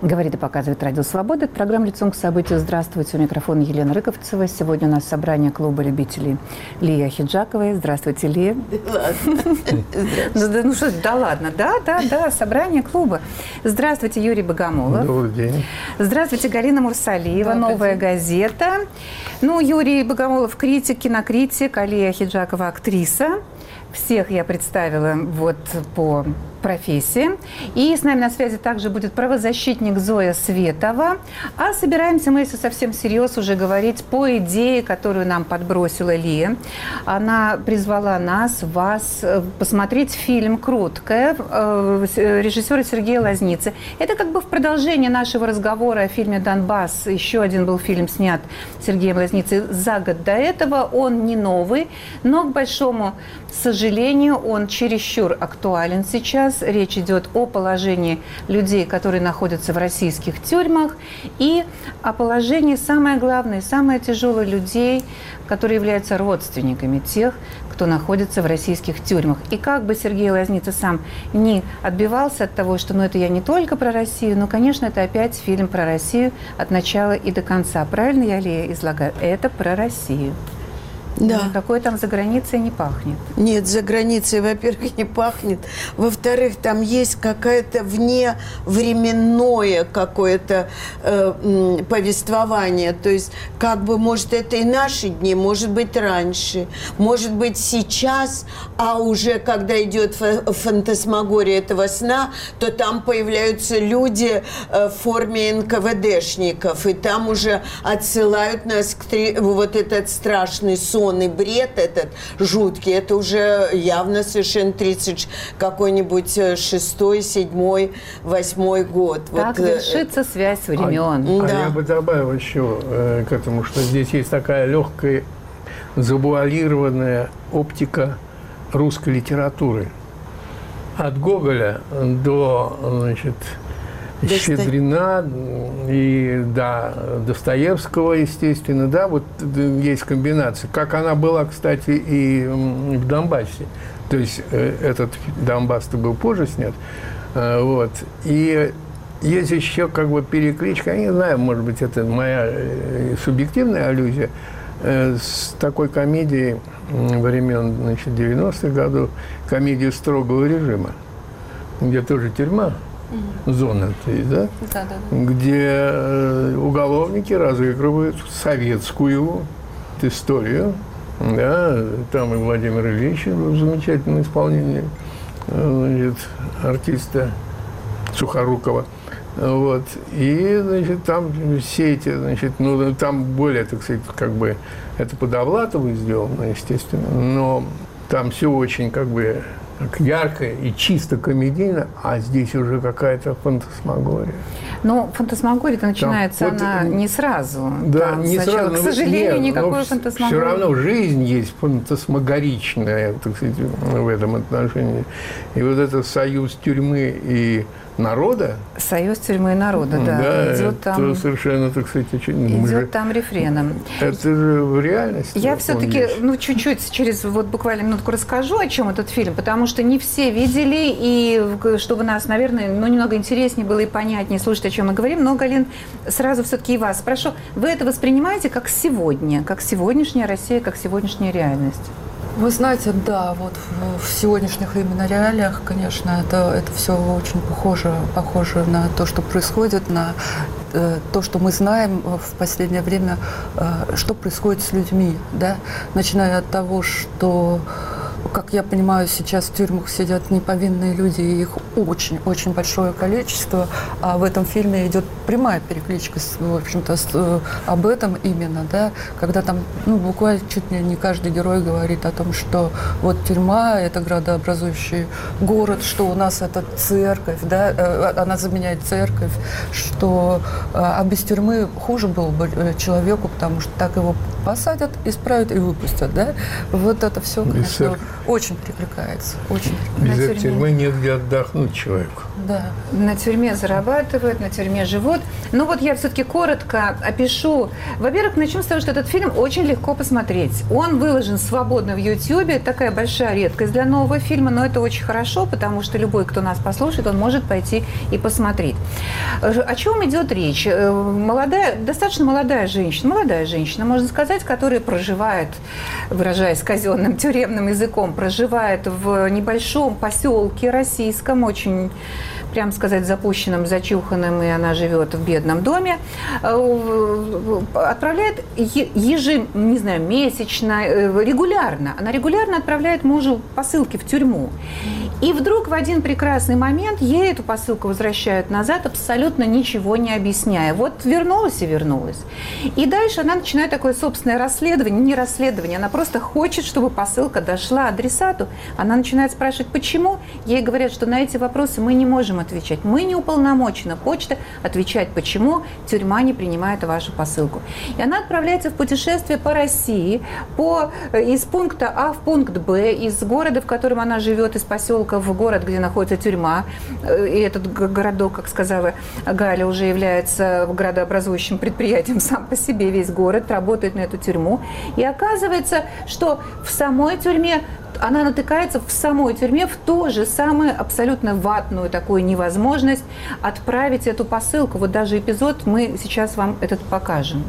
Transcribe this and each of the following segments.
Говорит и показывает Радио Свобода. Это программа «Лицом к событию». Здравствуйте. У микрофона Елена Рыковцева. Сегодня у нас собрание клуба любителей Лии Ахеджаковой. Здравствуйте, Лия. Ну что, да ладно. Да, собрание клуба. Здравствуйте, Юрий Богомолов. Добрый день. Здравствуйте, Галина Мурсалиева, «Новая газета». Ну, Юрий Богомолов – критик, кинокритик, а Лия Ахеджакова – актриса. Всех я представила вот по профессии. И с нами на связи также будет правозащитник Зоя Светова. А собираемся мы, если совсем всерьез, уже говорить по идее, которую нам подбросила Лия. Она призвала нас, вас, посмотреть фильм «Кроткая» режиссера Сергея Лазницы. Это как бы в продолжение нашего разговора о фильме «Донбасс». Еще один был фильм снят Сергеем Лазницей за год до этого. Он не новый, но, к большому сожалению, он чересчур актуален сейчас. Речь идет о положении людей, которые находятся в российских тюрьмах, и о положении, самое главное, самое тяжелое, людей, которые являются родственниками тех, кто находится в российских тюрьмах. И как бы Сергей Лазница сам не отбивался от того, что это я не только про Россию, но, конечно, это опять фильм про Россию от начала и до конца. Правильно я, Лия, излагаю? Это про Россию. Да. Никакой там за гравицей не пахнет. Нет, за границей, во-первых, не пахнет. Во-вторых, там есть какое-то вневременное какое-то повествование. То есть, как бы, может, это и наши дни, может быть, раньше, может быть, сейчас, а уже когда идет фантасмагория этого сна, то там появляются люди в форме НКВДшников, и там уже отсылают нас к вот этот страшный сон и бред этот жуткий, это уже явно совершенно 30 какой-нибудь 6-й, 7-й, 8-й год. Так вот, вершится связь времен. Да. Я бы добавил еще к этому, что здесь есть такая легкая, завуалированная оптика русской литературы. От Гоголя до, Щедрина и до Достоевского, естественно, да, вот есть комбинация. Как она была, кстати, и в Донбассе. То есть этот Донбасс-то был позже снят. Вот. И есть еще как бы перекличка, я не знаю, может быть, это моя субъективная аллюзия, с такой комедией времен 90-х годов, комедию строгого режима, где тоже тюрьма. Зона, да? Да. Где уголовники разыгрывают советскую историю. Да? Там и Владимир Ильич в замечательном исполнении артиста Сухорукова. Вот. И, там все эти, там более, так сказать, как бы, это по Довлатову сделано, естественно, но там все очень, как бы, ярко и чисто комедийно, а здесь уже какая-то фантасмагория. Но фантасмагория-то начинается там, она не сразу. Да, там не сначала, сразу. К сожалению, никакой фантасмагории. Все равно жизнь есть фантасмагоричная, так сказать, в этом отношении. И вот этот союз тюрьмы и народа. Союз тюрьмы и народа, да. Да, идет это там, совершенно, так сказать, идет там рефреном. Это же в реальности. Я все-таки, чуть-чуть, через буквально минутку расскажу, о чем этот фильм, потому что не все видели, и чтобы нас, наверное, немного интереснее было и понятнее слушать, о чем мы говорим. Но, Галин, сразу все-таки и вас спрошу. Вы это воспринимаете как сегодня, как сегодняшняя Россия, как сегодняшняя реальность? Вы знаете, да, вот в сегодняшних именно реалиях, конечно, это все очень похоже на то, что происходит, на то, что мы знаем в последнее время, что происходит с людьми, да, начиная от того, что, как я понимаю, сейчас в тюрьмах сидят неповинные люди, и их очень-очень большое количество, а в этом фильме идет прямая перекличка, в общем-то, об этом именно, да, когда там, буквально чуть ли не каждый герой говорит о том, что вот тюрьма – это градообразующий город, что у нас это церковь, да, она заменяет церковь, что без тюрьмы хуже было бы человеку, потому что так его посадят, исправят и выпустят, да, вот это все, конечно, Очень перекликается. Очень. Без этой тюрьмы негде отдохнуть человеку. Да. На тюрьме зарабатывают, на тюрьме живут. Но вот я все-таки коротко опишу. Во-первых, начнем с того, что этот фильм очень легко посмотреть. Он выложен свободно в Ютьюбе. Такая большая редкость для нового фильма, но это очень хорошо, потому что любой, кто нас послушает, он может пойти и посмотреть. О чем идет речь? Достаточно молодая женщина, можно сказать, которая проживает, выражаясь казенным тюремным языком, проживает в небольшом поселке российском, очень, прям сказать, запущенным, зачуханным, и она живет в бедном доме, отправляет месячно, регулярно. Она регулярно отправляет мужу посылки в тюрьму. И вдруг в один прекрасный момент ей эту посылку возвращают назад, абсолютно ничего не объясняя. Вот вернулась и вернулась. И дальше она начинает такое собственное расследование, не расследование, она просто хочет, чтобы посылка дошла адресату. Она начинает спрашивать, почему. Ей говорят, что на эти вопросы мы не можем отвечать. Мы не уполномочены, почта, отвечать, почему тюрьма не принимает вашу посылку. И она отправляется в путешествие по России, из пункта А в пункт Б, из города, в котором она живет, из поселка в город, где находится тюрьма. И этот городок, как сказала Галя, уже является градообразующим предприятием сам по себе. Весь город работает на эту тюрьму. И оказывается, что в самой тюрьме она натыкается в самой тюрьме в ту же самую абсолютно ватную такую невозможность отправить эту посылку. Вот даже эпизод мы сейчас вам этот покажем.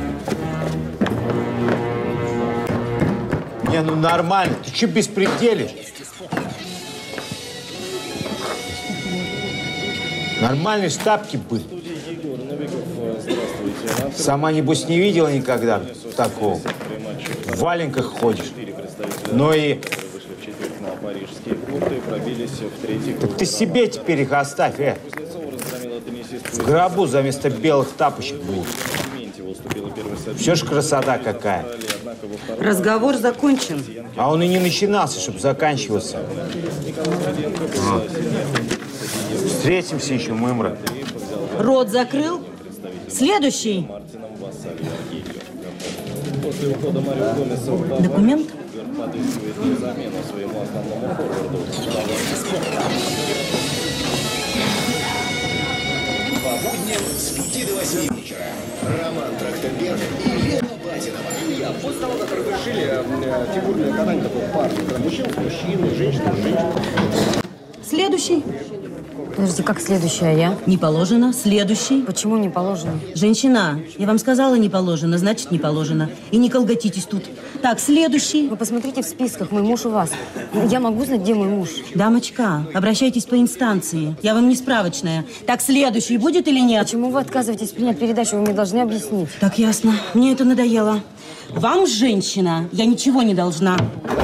Не, ну нормально. Ты что беспределишь? Нормальные тапки были. Сама, небось, не видела никогда такого. В валенках ходишь. Но и... Так ты себе теперь их оставь, В гробу за место белых тапочек будет. Все ж красота какая. Разговор закончен. А он и не начинался, чтобы заканчиваться. Встретимся еще, Мымра. Рот закрыл. Следующий. Документ? С 5 до 8 вечера. Роман Трахтенберг и Лена Базинова. После того, как разрешили фигурное катание такой пар, мужчина с мужчиной, женщина с женщиной. Следующий. Подожди, как следующая, я? Не положено. Следующий. Почему не положено? Женщина, я вам сказала не положено, значит не положено. И не колготитесь тут. Так, следующий. Вы посмотрите в списках, мой муж у вас. Я могу знать, где мой муж. Дамочка, обращайтесь по инстанции. Я вам не справочная. Так, следующий будет или нет? Почему вы отказываетесь принять передачу? Вы мне должны объяснить. Так, ясно. Мне это надоело. Вам, женщина, я ничего не должна.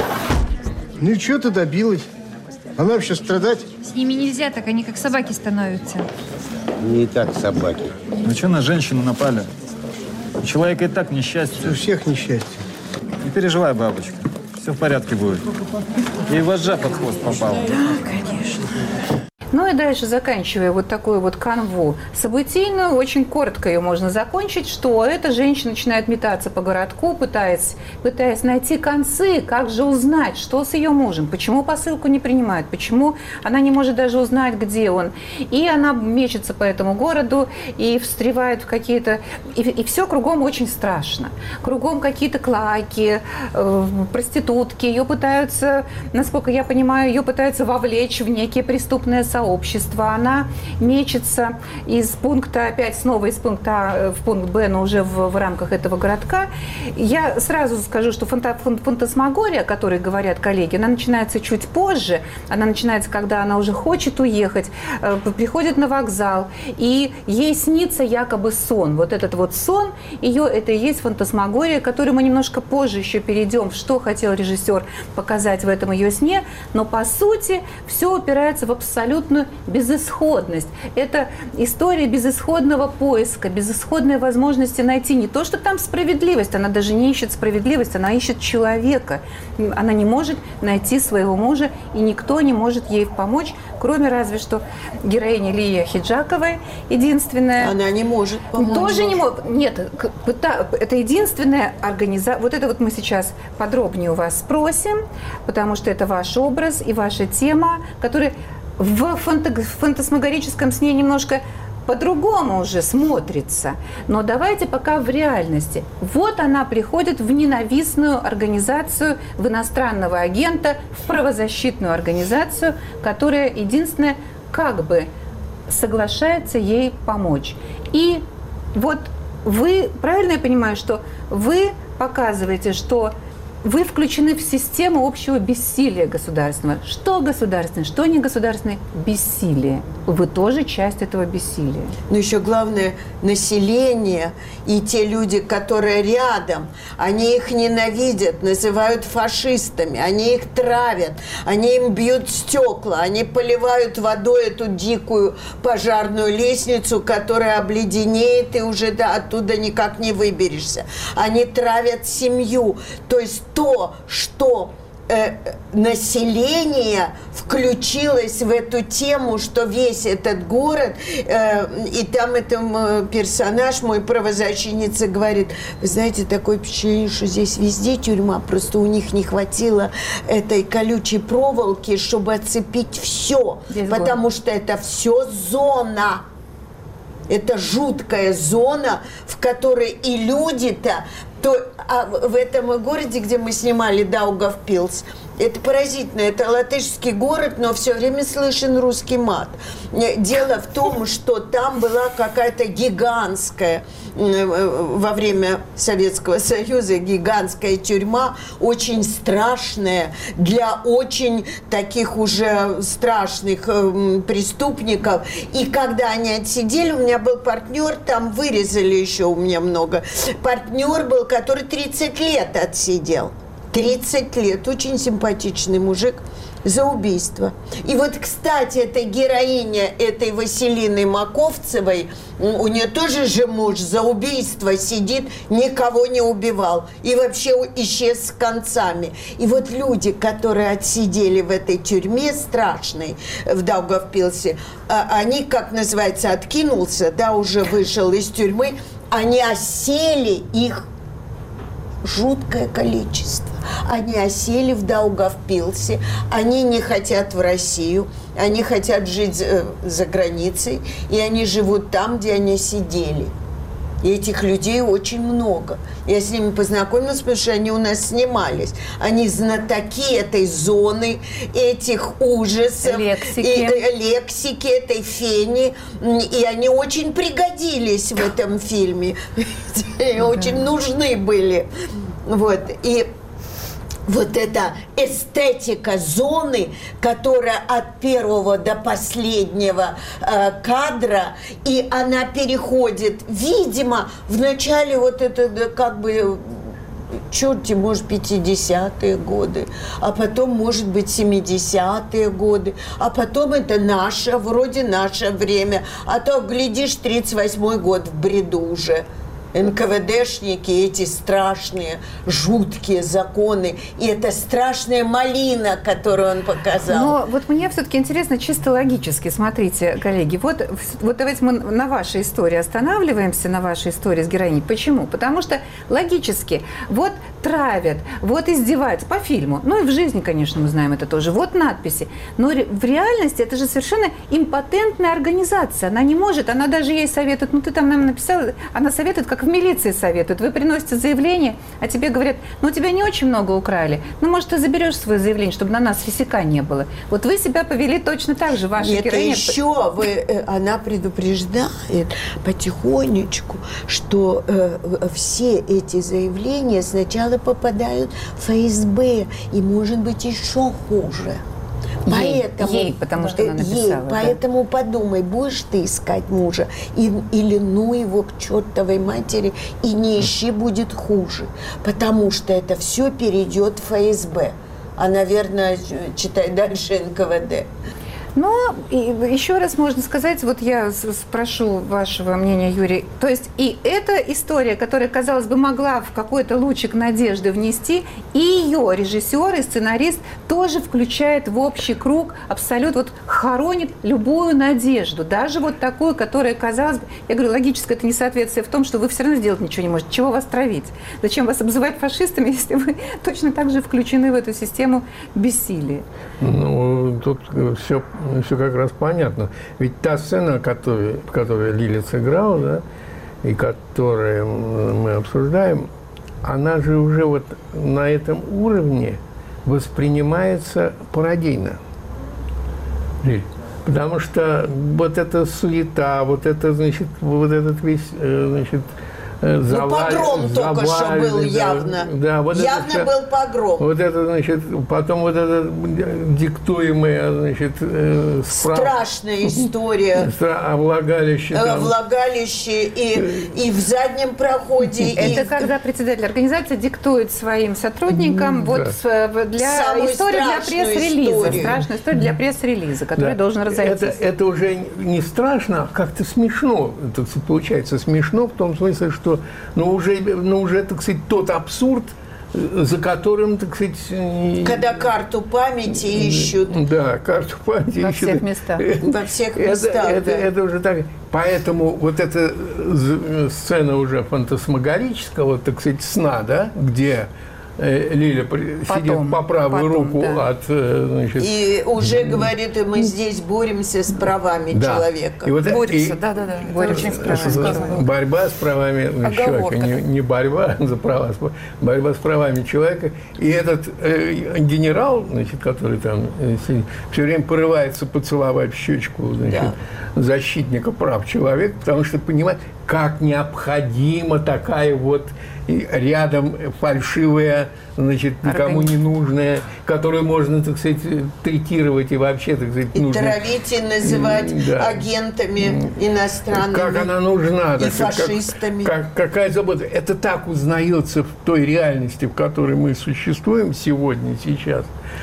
Ну и что ты добилась? Она вообще страдать? С ними нельзя так, они как собаки становятся. Не так собаки. Ну что на женщину напали? У человека и так несчастье. У всех несчастье. Не переживай, бабочка. Все в порядке будет. Ей вожжа под хвост попала. Да, конечно. Ну и дальше, заканчивая вот такую вот канву событийную, очень коротко ее можно закончить, что эта женщина начинает метаться по городку, пытаясь найти концы, как же узнать, что с ее мужем, почему посылку не принимают, почему она не может даже узнать, где он. И она мечется по этому городу и встревает в какие-то... И все кругом очень страшно. Кругом какие-то клоаки, проститутки. Ее пытаются, насколько я понимаю, ее пытаются вовлечь в некие преступные сообщества. Она мечется из пункта, опять снова из пункта А в пункт Б, но уже в рамках этого городка. Я сразу скажу, что фантасмагория, о которой говорят коллеги, она начинается чуть позже. Она начинается, когда она уже хочет уехать, приходит на вокзал, и ей снится якобы сон. Вот этот вот сон, это и есть фантасмагория, которую мы немножко позже еще перейдем, что хотел режиссер показать в этом ее сне. Но, по сути, все упирается в абсолютно абсолютную безысходность. Это история безысходного поиска, безысходной возможности найти не то, что там справедливость, она даже не ищет справедливость, она ищет человека. Она не может найти своего мужа, и никто не может ей помочь, кроме разве что героини Лии Ахеджаковой, единственная. Она не может помочь. Тоже не может. Нет, это единственная организация. Вот это вот мы сейчас подробнее у вас спросим, потому что это ваш образ и ваша тема, которая в фантасмагорическом сне немножко по-другому уже смотрится. Но давайте пока в реальности. Вот она приходит в ненавистную организацию, в иностранного агента, в правозащитную организацию, которая единственная как бы соглашается ей помочь. И вот вы, правильно я понимаю, что вы показываете, что вы включены в систему общего бессилия государственного. Что государственное, что не государственное? Бессилие. Вы тоже часть этого бессилия. Но еще главное, население и те люди, которые рядом, они их ненавидят, называют фашистами, они их травят, они им бьют стекла, они поливают водой эту дикую пожарную лестницу, которая обледенеет, и уже оттуда никак не выберешься. Они травят семью. То есть то, что население включилось в эту тему, что весь этот город, и там этот персонаж, мой правозащитница, говорит, вы знаете, такое впечатление, что здесь везде тюрьма, просто у них не хватило этой колючей проволоки, чтобы оцепить все, потому что это все зона. Это жуткая зона, в которой и люди-то... в этом городе, где мы снимали Даугавпилс, это поразительно. Это латышский город, но все время слышен русский мат. Дело в том, что там была какая-то гигантская, во время Советского Союза, гигантская тюрьма, очень страшная, для очень таких уже страшных преступников. И когда они отсидели, у меня был партнер, там вырезали еще у меня много. Партнер был, который 30 лет отсидел. 30 лет. Очень симпатичный мужик за убийство. И вот, кстати, эта героиня этой Василины Маковцевой, у нее тоже же муж за убийство сидит, никого не убивал. И вообще исчез с концами. И вот люди, которые отсидели в этой тюрьме страшной, в Даугавпилсе, они, как называется, откинулся, да, уже вышел из тюрьмы, они осели, их жуткое количество. Они осели в Даугавпилсе, они не хотят в Россию, они хотят жить за границей, и они живут там, где они сидели. И этих людей очень много. Я с ними познакомилась, потому что они у нас снимались. Они знатоки этой зоны, этих ужасов, лексики этой фени. И они очень пригодились в этом фильме. Очень нужны были. Вот. И вот эта эстетика зоны, которая от первого до последнего кадра, и она переходит, видимо, в начале вот это как бы, черти, может, 50-е годы, а потом, может быть, 70-е годы, а потом это наше, вроде наше время, а то, глядишь, 38-й год в бреду уже. НКВДшники, эти страшные, жуткие законы, и эта страшная малина, которую он показал. Но вот мне все-таки интересно чисто логически, смотрите, коллеги, вот давайте мы на вашей истории останавливаемся, на вашей истории с героиней. Почему? Потому что логически вот травят, вот издеваются по фильму, ну и в жизни, конечно, мы знаем это тоже, вот надписи, но в реальности это же совершенно импотентная организация, она не может, она даже ей советует, ну ты там нам написала, она советует, как в милиции советуют. Вы приносите заявление, а тебе говорят, ну, у тебя не очень много украли. Ну, может, ты заберешь свое заявление, чтобы на нас висяка не было. Вот вы себя повели точно так же, ваша героиня. Это еще она предупреждает потихонечку, что все эти заявления сначала попадают в ФСБ, и, может быть, еще хуже. Поэтому, ей, потому что она написала. Поэтому подумай, будешь ты искать мужа, или ну его к чертовой матери, и не ищи, будет хуже. Потому что это все перейдет в ФСБ. А, наверное, читай дальше НКВД. Но еще раз можно сказать, вот я спрошу вашего мнения, Юрий, то есть и эта история, которая, казалось бы, могла в какой-то лучик надежды внести, и ее режиссер и сценарист тоже включает в общий круг, абсолютно вот хоронит любую надежду, даже вот такую, которая, казалось бы, я говорю, логическое это несоответствие в том, что вы все равно сделать ничего не можете, чего вас травить, зачем вас обзывать фашистами, если вы точно так же включены в эту систему бессилия. Ну, тут все как раз понятно. Ведь та сцена, которую Лиля сыграла, да, и которую мы обсуждаем, она же уже вот на этом уровне воспринимается пародийно. Потому что вот эта суета, вот это, значит, вот этот весь, значит, погром только что был явно. Да, вот явно это, был погром. Вот это, значит, потом вот это диктуемая, значит, страшная история. Влагалище. Влагалище и в заднем проходе. Это когда председатель организации диктует своим сотрудникам вот для историю для пресс-релиза. Страшную историю для пресс-релиза, который должен разойтись. Это уже не страшно, а как-то смешно. Так сказать, получается смешно в том смысле, что уже, так сказать, тот абсурд, за которым, так сказать... Когда карту памяти ищут. Да, карту памяти во ищут. Всех местах. Во всех местах. Это уже так. Поэтому вот эта сцена уже фантасмагорического, так сказать, сна, да, где Лиля сидит по правую руку от... Значит, и уже говорит, мы здесь боремся с правами человека. И вот боремся, да. Боремся с правами. Борьба с правами человека. Не борьба за права, борьба с правами человека. И этот генерал, значит, который там сидит, все время порывается поцеловать в щечку, значит, защитника прав человека, потому что понимает, как необходима такая вот рядом фальшивая, значит, никому не нужная, которую можно, так сказать, третировать и вообще, так сказать, и нужно... травить, и называть агентами иностранными. Как она нужна. И фашистами. Какая забота. Это так узнается в той реальности, в которой мы существуем сегодня, сейчас,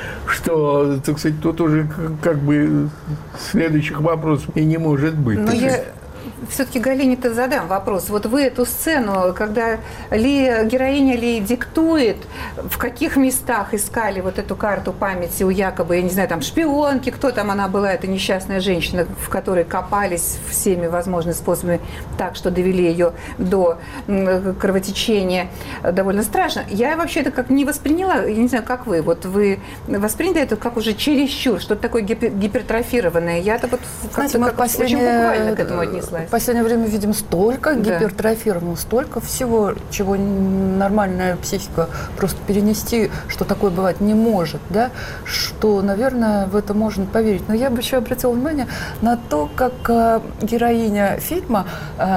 что, так сказать, тут уже как бы следующих вопросов и не может быть. Но я все-таки Галине-то задам вопрос. Вот вы эту сцену, когда героиня Ли диктует, в каких местах искали вот эту карту памяти у якобы, я не знаю, там шпионки, кто там она была, эта несчастная женщина, в которой копались всеми возможными способами так, что довели ее до кровотечения. Довольно страшно. Я вообще это как не восприняла, я не знаю, как вы. Вот вы восприняли это как уже чересчур, что-то такое гипертрофированное. Я-то вот знаете, мы очень буквально к этому отнеслась. В последнее время видим столько гипертрофированного, столько всего, чего нормальная психика просто перенести, что такое бывать не может, да, что, наверное, в это можно поверить. Но я бы еще обратила внимание на то, как героиня фильма,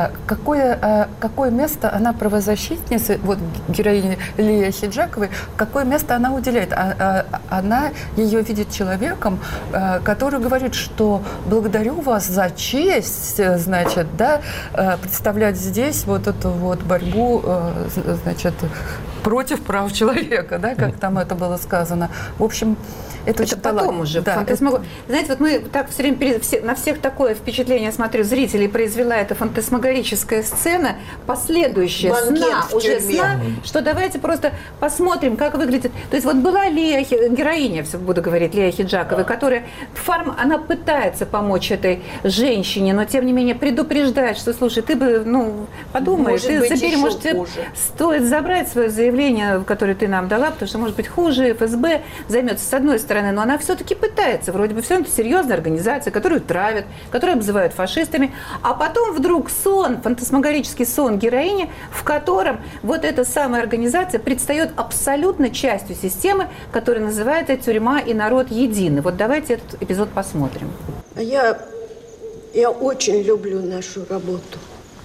какое место она правозащитница, вот героиня Лии Ахеджаковой, какое место она уделяет. Она ее видит человеком, который говорит, что благодарю вас за честь, значит, да, представлять здесь вот эту вот борьбу, значит, против прав человека, да, как там это было сказано. В общем, это очень потом уже. Да, знаете, вот мы так все время на всех такое впечатление, смотрю, зрителей произвела эта фантасмагорическая сцена, последующая сна, уже сна, что давайте просто посмотрим, как выглядит. То есть вот была героиня, все буду говорить, Лия Ахеджакова, которая она пытается помочь этой женщине, но тем не менее предупреждает, что, слушай, ты бы, подумай, ты забери, может, тебе стоит забрать свое заявление, которое ты нам дала, потому что, может быть, хуже ФСБ займется с одной стороны, но она все-таки пытается. Вроде бы все это серьезная организация, которую травят, которую обзывают фашистами. А потом вдруг фантасмагорический сон героини, в котором вот эта самая организация предстает абсолютно частью системы, которая называется «Тюрьма и народ едины». Вот давайте этот эпизод посмотрим. Я очень люблю нашу работу.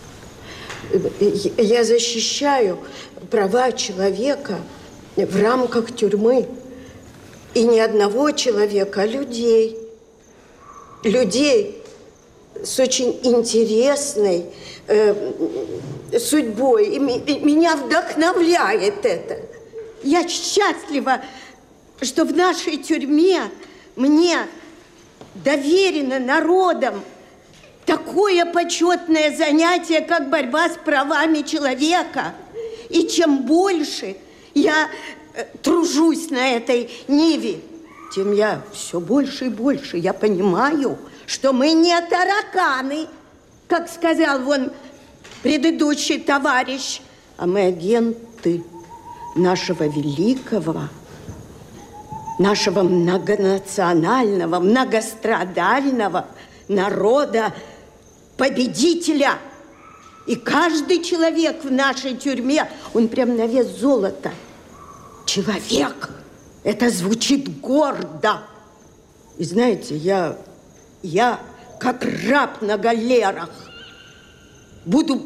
Я защищаю права человека в рамках тюрьмы. И не одного человека, а людей. Людей с очень интересной судьбой. И меня вдохновляет это. Я счастлива, что в нашей тюрьме мне доверено народом такое почетное занятие, как борьба с правами человека. И чем больше я тружусь на этой ниве, тем я все больше и больше я понимаю, что мы не тараканы, как сказал вон предыдущий товарищ, а мы агенты нашего великого, нашего многонационального, многострадального народа-победителя. И каждый человек в нашей тюрьме, он прям на вес золота. Человек. Это звучит гордо. И знаете, я как раб на галерах буду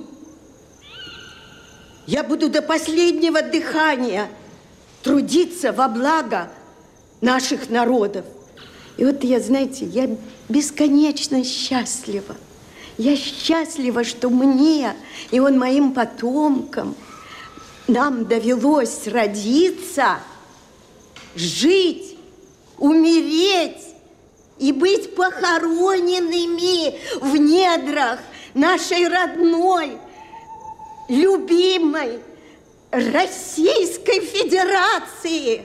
до последнего дыхания трудиться во благо наших народов. И вот я, знаете, я бесконечно счастлива. Я счастлива, что мне и моим потомкам нам довелось родиться, жить, умереть и быть похороненными в недрах нашей родной, любимой Российской Федерации.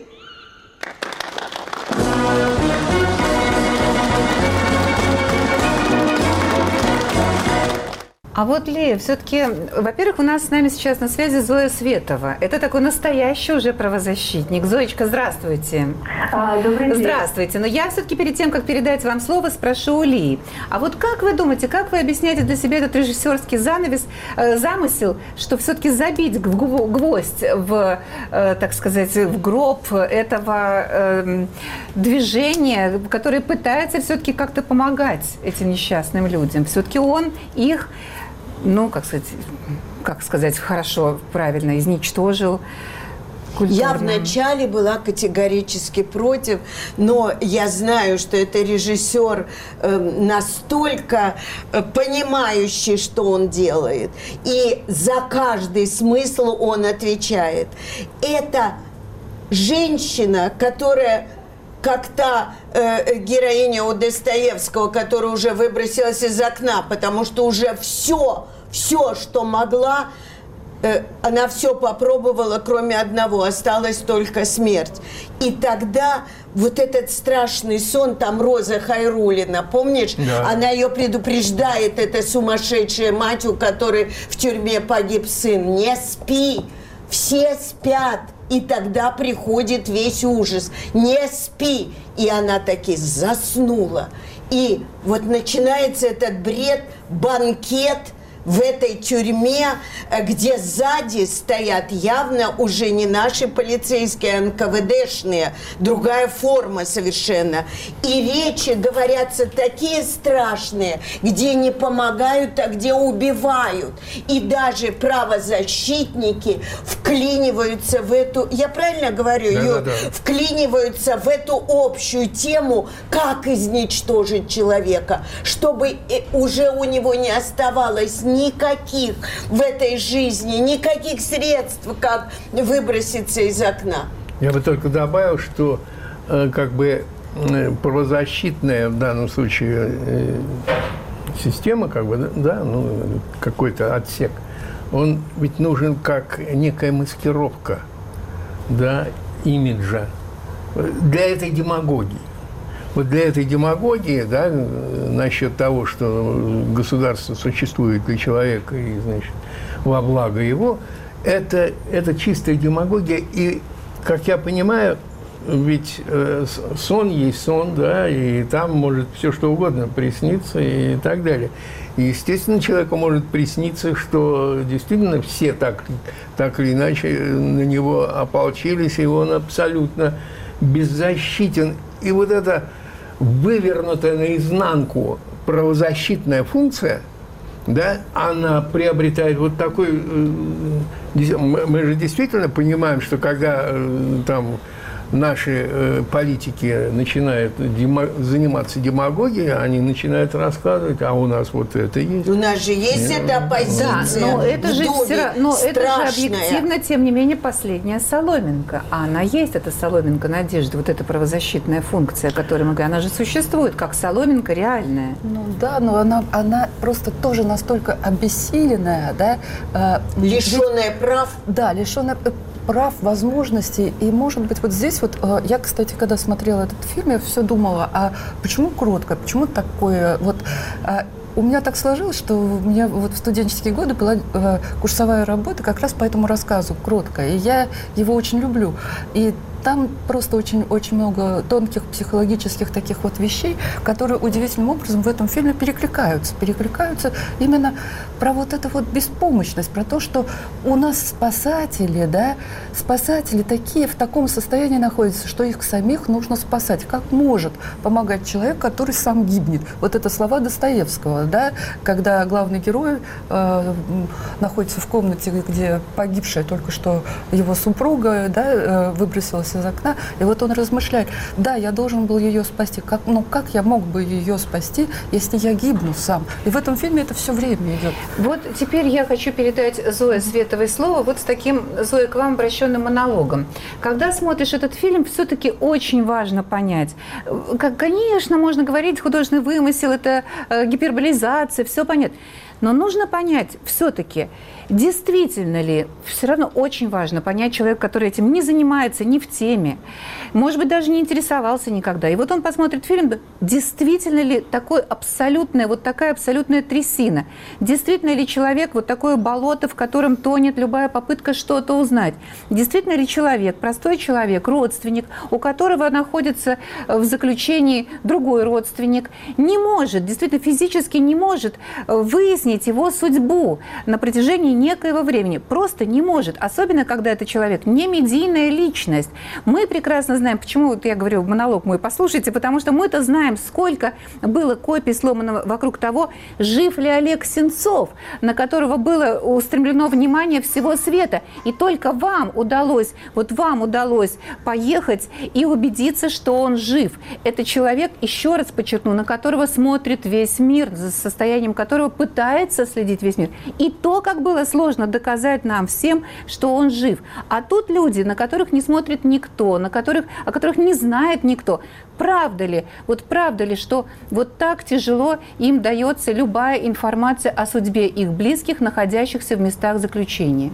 А вот, Лея, все-таки, во-первых, у нас с нами сейчас на связи Зоя Светова. Это такой настоящий уже правозащитник. Зоечка, здравствуйте. Добрый день. Здравствуйте. Но я все-таки перед тем, как передать вам слово, спрошу у Лии. А вот как вы думаете, как вы объясняете для себя этот режиссерский замысел, что все-таки забить гвоздь в, так сказать, в гроб этого движения, которое пытается все-таки как-то помогать этим несчастным людям? Все-таки он их... как сказать хорошо, правильно, изничтожил. Культурно. Я вначале была категорически против, но я знаю, что это режиссер настолько понимающий, что он делает, и за каждый смысл он отвечает. Это женщина, которая... как та героиня у Достоевского, которая уже выбросилась из окна, потому что уже все, что могла, она все попробовала, кроме одного, осталась только смерть. И тогда вот этот страшный сон, там Роза Хайруллина, помнишь? Да. Она ее предупреждает, эта сумасшедшая мать, у которой в тюрьме погиб сын: не спи, все спят. И тогда приходит весь ужас. Не спи. И она таки заснула. И вот начинается этот бред, банкет в этой тюрьме, где сзади стоят явно уже не наши полицейские, а НКВДшные, другая форма совершенно. И речи говорятся такие страшные, где не помогают, а где убивают. И даже правозащитники вклиниваются в эту, я правильно говорю, да. Вклиниваются в эту общую тему, как изничтожить человека, чтобы уже у него не оставалось никаких в этой жизни, никаких средств, как выброситься из окна. Я бы только добавил, что как бы правозащитная в данном случае система, как бы, да, какой-то отсек, он ведь нужен как некая маскировка, да, имиджа для этой демагогии. Вот для этой демагогии, да, насчет того, что государство существует для человека и, значит, во благо его, это чистая демагогия. И, как я понимаю, ведь сон есть сон, да, и там может все что угодно присниться и так далее. И, естественно, человеку может присниться, что действительно все так или иначе на него ополчились, и он абсолютно беззащитен. И вот это вывернутая наизнанку правозащитная функция, да, она приобретает вот такой... Мы же действительно понимаем, что когда там наши политики начинают заниматься демагогией, они начинают рассказывать, а у нас вот это есть. У нас же есть эта оппозиция. Да, но это же страшная. объективно, тем не менее, последняя соломинка. А она есть, эта соломинка надежды, вот эта правозащитная функция, о которой мы говорим, она же существует, как соломинка реальная. Ну да, но она просто тоже настолько обессиленная, да. Лишенная прав. Да, лишенная прав, возможностей. И, может быть, вот здесь вот, я, кстати, когда смотрела этот фильм, я все думала, а почему кротко, почему такое вот... У меня так сложилось, что у меня вот в студенческие годы была курсовая работа как раз по этому рассказу «Кротко», и я его очень люблю. И там просто очень много тонких психологических таких вот вещей, которые удивительным образом в этом фильме перекликаются. Перекликаются именно про вот эту вот беспомощность, про то, что у нас спасатели, да, спасатели такие в таком состоянии находятся, что их самих нужно спасать. Как может помогать человек, который сам гибнет? Вот это слова Достоевского, да, когда главный герой находится в комнате, где погибшая только что его супруга, да, выбросилась из окна, и вот он размышляет, да, я должен был ее спасти, как я мог бы ее спасти, если я гибну сам? И в этом фильме это все время идет. Вот теперь я хочу передать Зое Световой слово вот с таким, Зоя, к вам обращенным монологом. Когда смотришь этот фильм, все-таки очень важно понять. Конечно, можно говорить, художественный вымысел, это гиперболизация, все понятно. Но нужно понять все-таки, действительно ли, все равно очень важно понять человека, который этим не занимается, не в теме, может быть, даже не интересовался никогда. И вот он посмотрит фильм, действительно ли такая абсолютная трясина, действительно ли человек вот такое болото, в котором тонет любая попытка что-то узнать, действительно ли человек, простой человек, родственник, у которого находится в заключении другой родственник, не может, действительно физически не может выяснить его судьбу на протяжении некоего времени. Просто не может. Особенно, когда это человек не медийная личность. Мы прекрасно знаем, почему, вот я говорю, монолог мой послушайте, потому что мы-то знаем, сколько было копий сломано вокруг того, жив ли Олег Сенцов, на которого было устремлено внимание всего света. И только вам удалось поехать и убедиться, что он жив. Это человек, еще раз подчеркну, на которого смотрит весь мир, за состоянием которого пытается следить весь мир. И то, как было сложно доказать нам всем, что он жив. А тут люди, на которых не смотрит никто, о которых не знает никто. Правда ли, что вот так тяжело им дается любая информация о судьбе их близких, находящихся в местах заключения?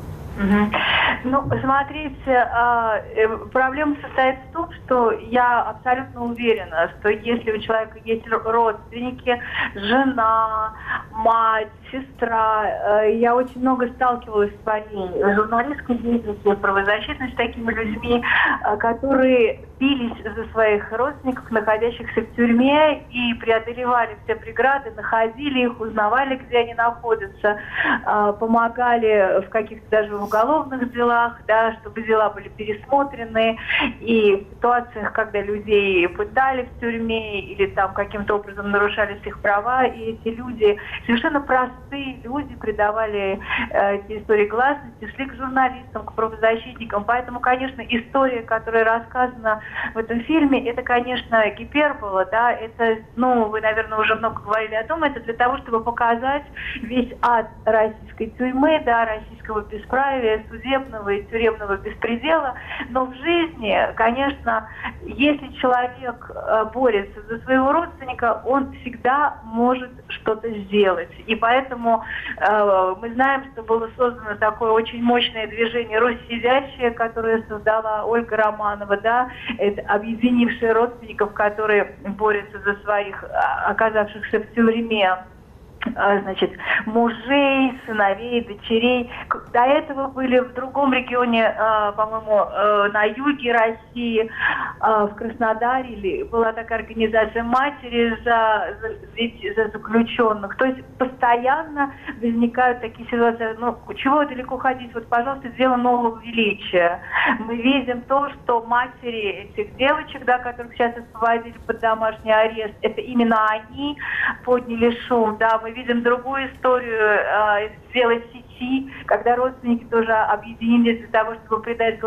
Ну, смотрите, проблема состоит в том, что я абсолютно уверена, что если у человека есть родственники, жена, мать, сестра, я очень много сталкивалась в своей журналистской деятельности, правозащитной с такими людьми, которые бились за своих родственников, находящихся в тюрьме, и преодолевали все преграды, находили их, узнавали, где они находятся, помогали в каких-то даже уголовных делах, да, чтобы дела были пересмотрены, и в ситуациях, когда людей пытали в тюрьме или там каким-то образом нарушались их права, и эти люди, совершенно простые люди, придавали эти истории гласности, шли к журналистам, к правозащитникам. Поэтому, конечно, история, которая рассказана в этом фильме, это, конечно, гипербола, да, это, вы, наверное, уже много говорили о том, это для того, чтобы показать весь ад российской тюрьмы, да, российского бесправия, судебного и тюремного беспредела. Но в жизни, конечно, если человек борется за своего родственника, он всегда может что-то сделать. И поэтому мы знаем, что было создано такое очень мощное движение «Русь сидящая», которое создала Ольга Романова, да, это объединившие родственников, которые борются за своих оказавшихся в тюрьме, значит, мужей, сыновей, дочерей. До этого были в другом регионе, по-моему, на юге России, в Краснодаре, была такая организация «Матери за заключенных». То есть постоянно возникают такие ситуации. Чего далеко ходить? Вот, пожалуйста, дело нового величия. Мы видим то, что матери этих девочек, да, которых сейчас освободили под домашний арест, это именно они подняли шум, да, мы видим другую историю из дела сети, когда родственники тоже объединились для того, чтобы придать гласность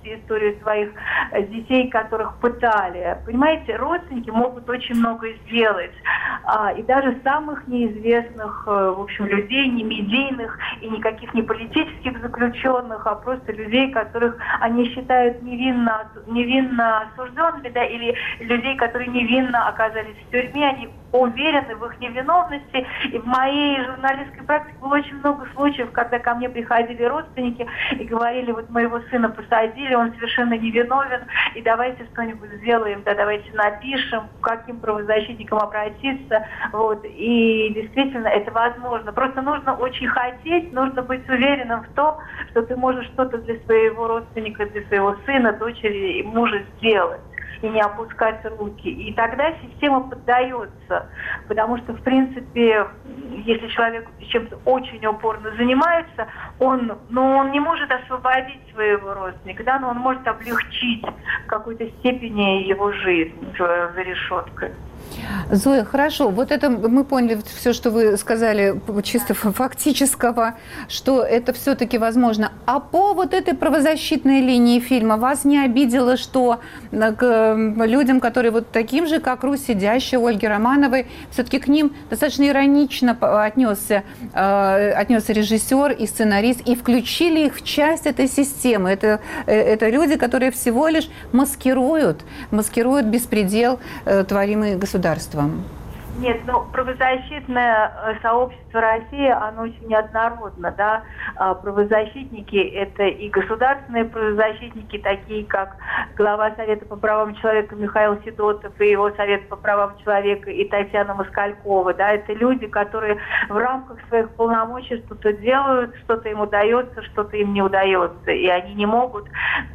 все историю своих детей, которых пытали. Понимаете, родственники могут очень многое сделать. И даже самых неизвестных, в общем, людей, не медийных и никаких не политических заключенных, а просто людей, которых они считают невинно осужденными, да, или людей, которые невинно оказались в тюрьме, они уверены в их невиновности. И в моей журналистской практике было очень много случаев, когда ко мне приходили родственники и говорили: вот моего сына посадили, он совершенно невиновен, и давайте что-нибудь сделаем, да, давайте напишем, к каким правозащитникам обратиться. Вот. И действительно это возможно. Просто нужно очень хотеть, нужно быть уверенным в том, что ты можешь что-то для своего родственника, для своего сына, дочери и мужа сделать. И не опускать руки. И тогда система поддается. Потому что, в принципе, если человек чем-то очень упорно занимается, он не может освободить своего родственника, да, но он может облегчить в какой-то степени его жизнь за решеткой. Зоя, хорошо. Вот это мы поняли все, что вы сказали, чисто фактического, что это все-таки возможно. А по вот этой правозащитной линии фильма вас не обидело, что к людям, которые вот таким же, как Русь сидящая, Ольги Романовой, все-таки к ним достаточно иронично отнесся режиссер и сценарист, и включили их в часть этой системы. Это люди, которые всего лишь маскируют беспредел, творимый государством. Нет, правозащитное сообщество России, оно очень неоднородно, да. Правозащитники – это и государственные правозащитники, такие как глава Совета по правам человека Михаил Федотов и его Совет по правам человека и Татьяна Москалькова, да. Это люди, которые в рамках своих полномочий что-то делают, что-то им удается, что-то им не удается, и они не могут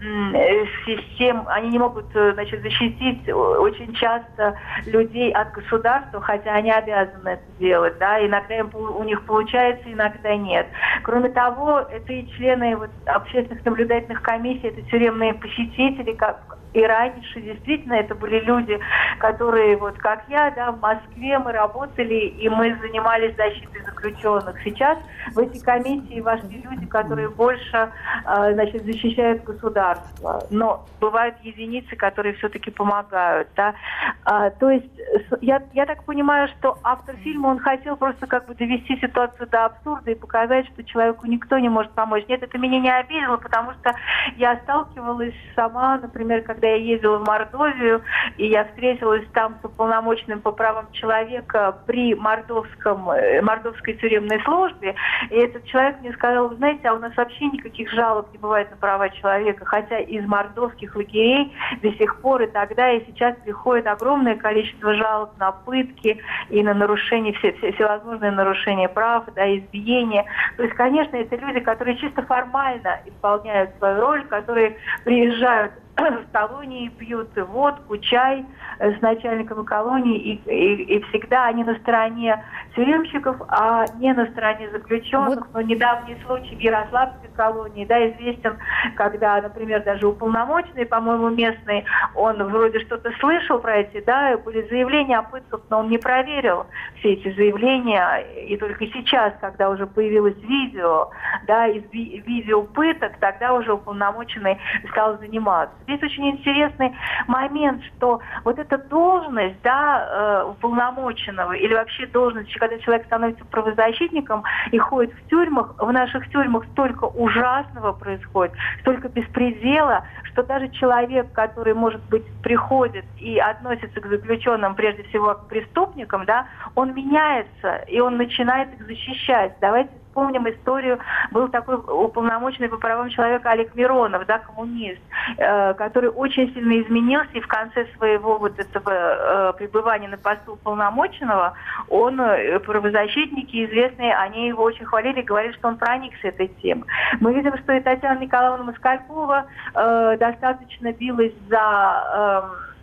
защитить очень часто людей от государства, хотя они обязаны это делать, да, иногда у них получается, иногда нет. Кроме того, это и члены общественных наблюдательных комиссий, это тюремные посетители, как и раньше, действительно, это были люди, которые, вот как я, да, в Москве мы работали, и мы занимались защитой заключенных. Сейчас в эти комиссии вошли люди, которые больше, защищают государство. Но бывают единицы, которые все-таки помогают, да. То есть я так понимаю, что автор фильма, он хотел просто как бы довести ситуацию до абсурда и показать, что человеку никто не может помочь. Нет, это меня не обидело, потому что я сталкивалась сама, например, когда я ездила в Мордовию, и я встретилась там с уполномоченным по правам человека при мордовской тюремной службе, и этот человек мне сказал: вы знаете, а у нас вообще никаких жалоб не бывает на права человека, хотя из мордовских лагерей до сих пор и тогда, и сейчас приходит огромное количество жалоб на пытки и на нарушения, всевозможные нарушения прав, да, избиения. То есть, конечно, это люди, которые чисто формально исполняют свою роль, которые приезжают в колонии, пьют водку, чай с начальником колонии, и всегда они на стороне тюремщиков, а не на стороне заключенных. Но недавний случай в Ярославской колонии, да, известен, когда, например, даже уполномоченный, по-моему, местный, он вроде что-то слышал про эти, да, были заявления о пытках, но он не проверил все эти заявления, и только сейчас, когда уже появилось видео, да, из видео пыток, тогда уже уполномоченный стал заниматься. Здесь очень интересный момент, что вот эта должность, да, уполномоченного, или вообще должность, когда человек становится правозащитником и ходит в тюрьмах, в наших тюрьмах столько ужасного происходит, столько беспредела, что даже человек, который, может быть, приходит и относится к заключенным, прежде всего к преступникам, да, он меняется, и он начинает их защищать. Давайте вспомним историю, был такой уполномоченный по правам человека Олег Миронов, да, коммунист, который очень сильно изменился, и в конце своего вот этого пребывания на посту уполномоченного, он, правозащитники известные, они его очень хвалили, говорили, что он проникся этой темой. Мы видим, что и Татьяна Николаевна Москалькова достаточно билась за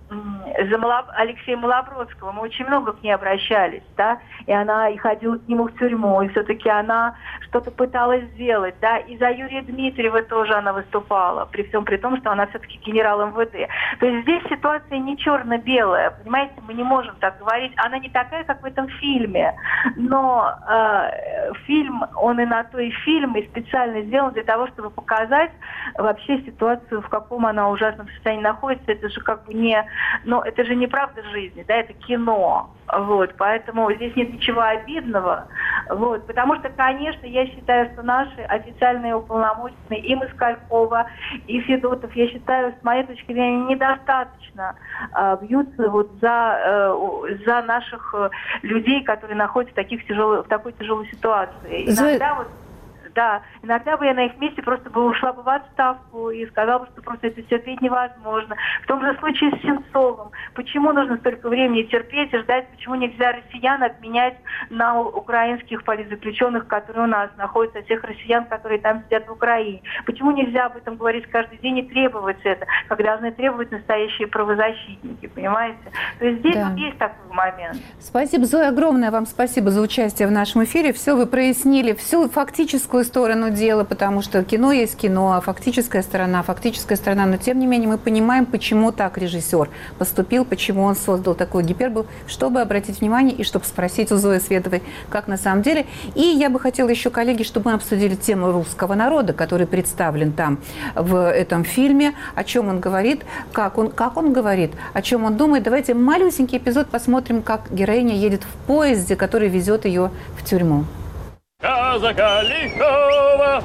Алексея Малобродского. Мы очень много к ней обращались, да, и ходила к нему в тюрьму, и все-таки она что-то пыталась сделать, да, и за Юрия Дмитриева тоже она выступала, при всем при том, что она все-таки генерал МВД. То есть здесь ситуация не черно-белая, понимаете, мы не можем так говорить, она не такая, как в этом фильме, но фильм, он и на то и фильм, и специально сделан для того, чтобы показать вообще ситуацию, в каком она ужасном состоянии находится. Это же как бы не, но это же не правда жизни, да, это кино, вот, поэтому здесь нет ничего обидного, вот, потому что, конечно, я считаю, что наши официальные уполномоченные, и Москалькова, и Федотов, я считаю, с моей точки зрения, недостаточно бьются вот за наших людей, которые находятся в такой тяжелой ситуации. Иногда вот, да, иногда бы я на их месте просто бы ушла бы в отставку и сказала бы, что просто это терпеть невозможно. В том же случае с Сенцовым. Почему нужно столько времени терпеть и ждать, почему нельзя россиян обменять на украинских политзаключенных, которые у нас находятся, тех россиян, которые там сидят в Украине? Почему нельзя об этом говорить каждый день и требовать это, как должны требовать настоящие правозащитники, понимаете? То есть здесь вот есть такой момент. Спасибо, Зоя, огромное вам спасибо за участие в нашем эфире. Все вы прояснили, всю фактическую сторону дела, потому что кино есть кино, а фактическая сторона, но тем не менее мы понимаем, почему так режиссер поступил, почему он создал такой гипербол, чтобы обратить внимание и чтобы спросить у Зои Световой, как на самом деле. И я бы хотела еще, коллеги, чтобы мы обсудили тему русского народа, который представлен там в этом фильме, о чем он говорит, как он говорит, о чем он думает. Давайте малюсенький эпизод посмотрим, как героиня едет в поезде, который везет ее в тюрьму. Казака лихого,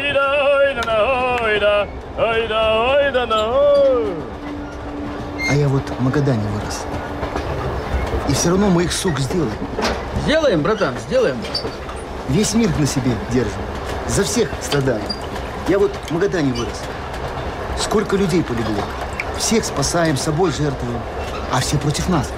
ой-да, А я вот в Магадане вырос. И все равно мы их, сук, сделаем. Сделаем, братан, сделаем. Весь мир на себе держим. За всех страдаем. Я вот в Магадане вырос. Сколько людей полегло. Всех спасаем, собой жертвуем. А все против нас.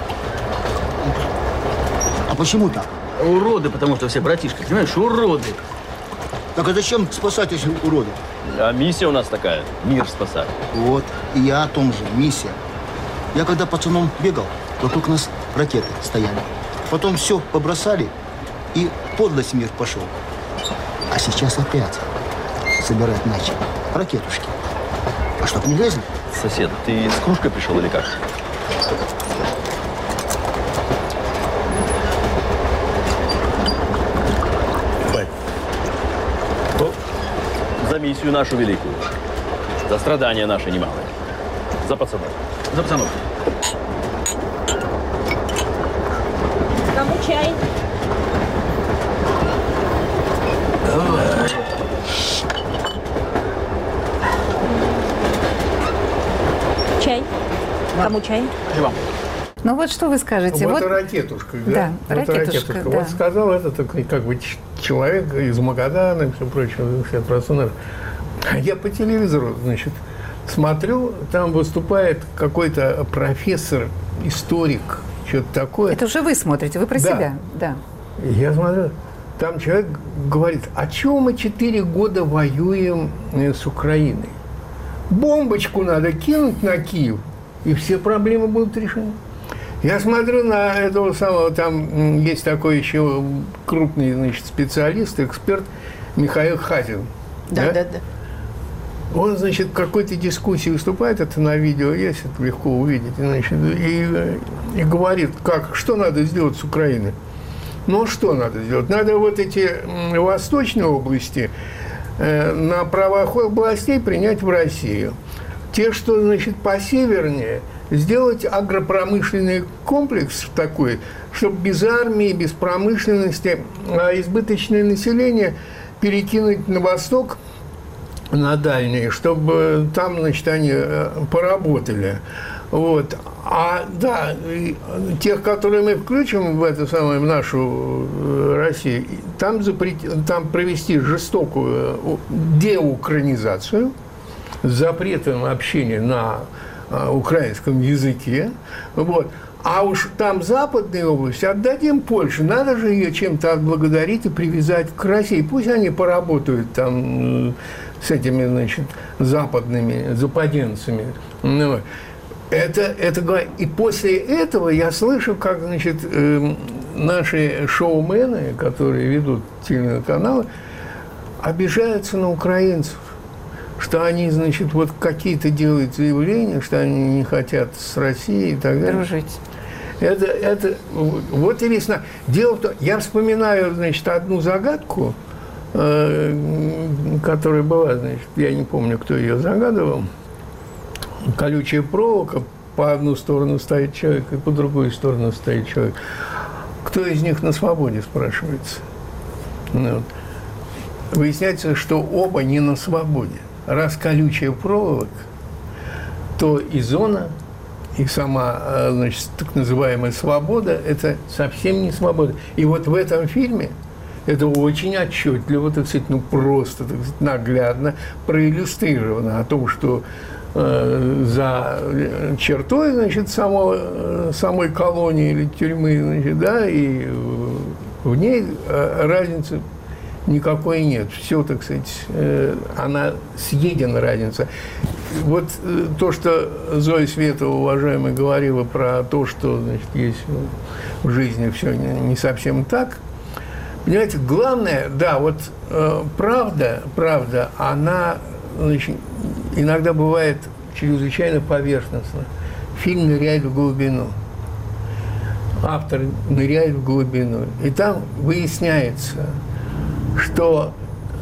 А почему так? Уроды, потому что все братишки, понимаешь, уроды. Так а зачем спасать эти уроды? А миссия у нас такая, мир спасать. Вот, и я о том же, миссия. Я когда пацаном бегал, вокруг нас ракеты стояли. Потом все побросали, и подлость мир пошел. А сейчас опять собирать начали ракетушки. А чтоб не лезли? Сосед, ты с кружкой пришел или как? За миссию нашу великую. За страдания наши немалые. За пацанов. За пацанов. Кому чай? Давай. Чай. Кому чай? И вам. Ну вот что вы скажете? Вот ракетушка, да? Да, ракетушка, да. Вот сказал это такой, как бы, человек из Магадана и все прочее, все персонажи. Я по телевизору, значит, смотрю, там выступает какой-то профессор, историк, что-то такое. Это уже вы смотрите, вы про себя, да. Я смотрю, там человек говорит, а чего мы 4 года воюем с Украиной? Бомбочку надо кинуть на Киев, и все проблемы будут решены. Я смотрю на этого самого, там есть такой еще крупный, значит, специалист, эксперт Михаил Хазин. Да. Он, значит, в какой-то дискуссии выступает, это на видео есть, это легко увидеть, значит, и говорит, что надо сделать с Украиной. Ну, что надо сделать? Надо вот эти восточные области на правах властей принять в Россию. Те, что, значит, посевернее, сделать агропромышленный комплекс такой, чтобы без армии, без промышленности, а избыточное население перекинуть на восток, на дальний, чтобы там, значит, они поработали. Вот. А, да, тех, которые мы включим в это самое, в нашу Россию, там провести жестокую деукраинизацию с запретом общения на украинском языке. Вот. А уж там западные области отдадим Польше. Надо же ее чем-то отблагодарить и привязать к России. Пусть они поработают там с этими, значит, западными западенцами. И после этого я слышу, как, значит, наши шоумены, которые ведут телеканалы, обижаются на украинцев, что они, значит, вот какие-то делают заявления, что они не хотят с Россией и так далее. Дружить. Это вот и весна. Дело в том, я вспоминаю, значит, одну загадку, которая была, значит, я не помню, кто ее загадывал. Колючая проволока, по одну сторону стоит человек, и по другую сторону стоит человек. Кто из них на свободе, спрашивается. Вот. Выясняется, что оба не на свободе. Раз колючая проволока, то и зона, и сама, значит, так называемая свобода – это совсем не свобода. И вот в этом фильме это очень отчетливо, так сказать, ну просто, так сказать, наглядно проиллюстрировано о том, что за чертой, значит, самой колонии или тюрьмы, значит, да, и в ней разницы никакой нет. Все, так сказать, она съедена, разница. Вот то, что Зоя Светова, уважаемая, говорила про то, что, значит, есть в жизни все не совсем так. Понимаете, главное, да, вот правда, она, значит, иногда бывает чрезвычайно поверхностно. Фильм ныряет в глубину. Автор ныряет в глубину. И там выясняется, что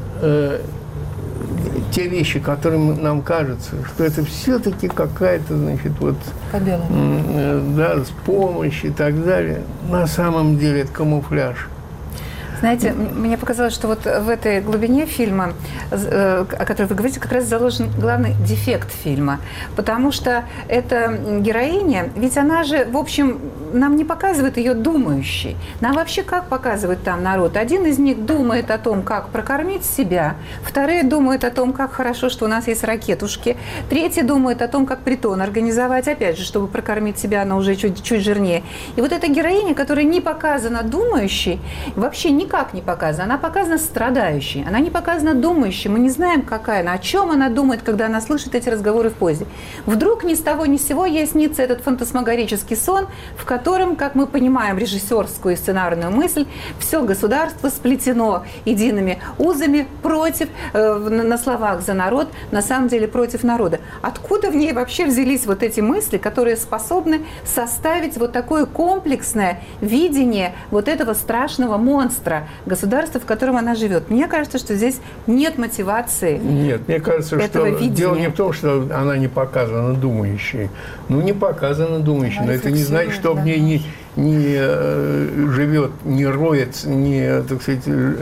те вещи, которые нам кажутся, что это все-таки какая-то, значит, вот... Победа. Да, с помощью и так далее. На самом деле это камуфляж. Знаете, мне показалось, что вот в этой глубине фильма, о которой вы говорите, как раз заложен главный дефект фильма. Потому что эта героиня, ведь она же, в общем, нам не показывает ее думающей. Нам вообще как показывает там народ? Один из них думает о том, как прокормить себя, вторые думают о том, как хорошо, что у нас есть ракетушки, третий думает о том, как притон организовать, опять же, чтобы прокормить себя, она уже чуть жирнее. И вот эта героиня, которая не показана думающей, вообще никак не показана. Она показана страдающей, она не показана думающей. Мы не знаем, какая она, о чем она думает, когда она слышит эти разговоры в поезде. Вдруг ни с того ни с сего ей снится этот фантасмагорический сон, в котором, как мы понимаем, режиссерскую и сценарную мысль, все государство сплетено едиными узами против, на словах за народ, на самом деле против народа. Откуда в ней вообще взялись вот эти мысли, которые способны составить вот такое комплексное видение вот этого страшного монстра, государства, в котором она живет? Мне кажется, что здесь нет мотивации. Нет, мне кажется, что видения. Дело не в том, что она не показана думающей. Ну, не показана думающей, но это не значит, что в ней не живет, не роется, не, так сказать,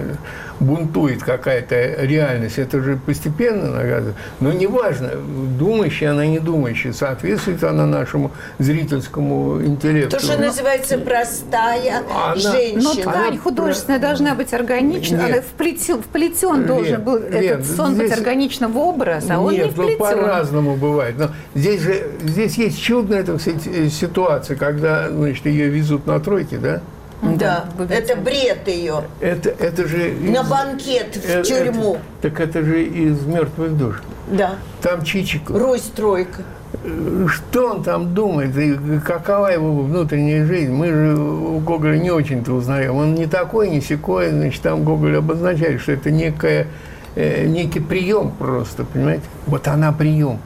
бунтует какая-то реальность. Это же постепенно наказывает. Но неважно, думающая она, не думающая, соответствует она нашему зрительскому интеллекту. То, что называется простая женщина. Но ткань художественная должна быть органична. Она вплетен должен был этот сон быть органично в образ, а он не вплетен. Нет, по-разному бывает. Но здесь есть чудная, так сказать, ситуация, когда, значит, ее везут на тройке, да? Да, это бред ее. Это же на банкет в тюрьму. Так это же из «Мертвых душ». Да. Там Чичиков. Русь-тройка. Что он там думает, и какова его внутренняя жизнь? Мы же у Гоголя не очень-то узнаем. Он не такой, не сякой. Значит, там Гоголь обозначает, что это некий прием просто, понимаете? Вот она прием.